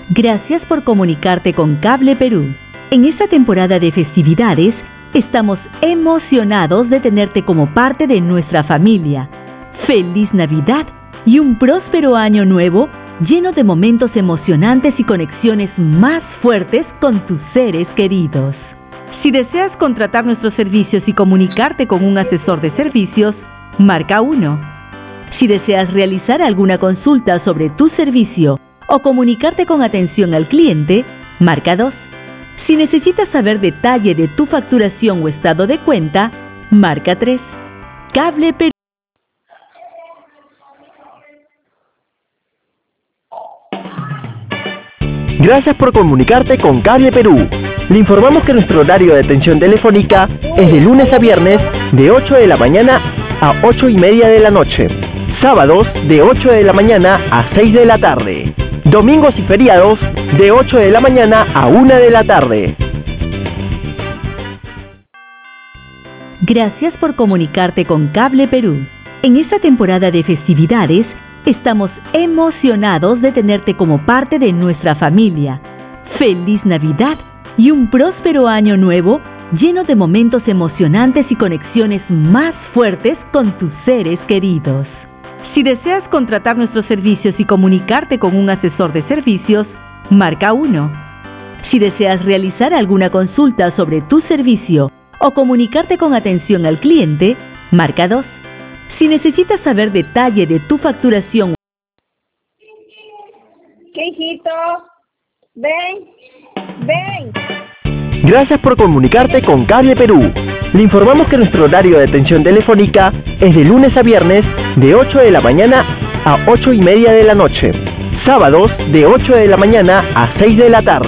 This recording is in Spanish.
Gracias por comunicarte con Cable Perú. En esta temporada de festividades, estamos emocionados de tenerte como parte de nuestra familia. ¡Feliz Navidad y un próspero año nuevo lleno de momentos emocionantes y conexiones más fuertes con tus seres queridos! Si deseas contratar nuestros servicios y comunicarte con un asesor de servicios, marca 1. Si deseas realizar alguna consulta sobre tu servicio o comunicarte con atención al cliente, marca 2. Si necesitas saber detalle de tu facturación o estado de cuenta, marca 3. Cable Perú. Gracias por comunicarte con Cable Perú. Le informamos que nuestro horario de atención telefónica es de lunes a viernes de 8 de la mañana a 8:30 de la noche. Sábados de 8 de la mañana a 6 de la tarde. Domingos y feriados de 8 de la mañana a 1 de la tarde. Gracias por comunicarte con Cable Perú. En esta temporada de festividades, estamos emocionados de tenerte como parte de nuestra familia. ¡Feliz Navidad y un próspero año nuevo lleno de momentos emocionantes y conexiones más fuertes con tus seres queridos! Si deseas contratar nuestros servicios y comunicarte con un asesor de servicios, marca 1. Si deseas realizar alguna consulta sobre tu servicio o comunicarte con atención al cliente, marca 2. Si necesitas saber detalle de tu facturación... ¿Qué, hijito? Ven. Gracias por comunicarte con Cable Perú. Le informamos que nuestro horario de atención telefónica es de lunes a viernes de 8 de la mañana a 8:30 de la noche. Sábados de 8 de la mañana a 6 de la tarde.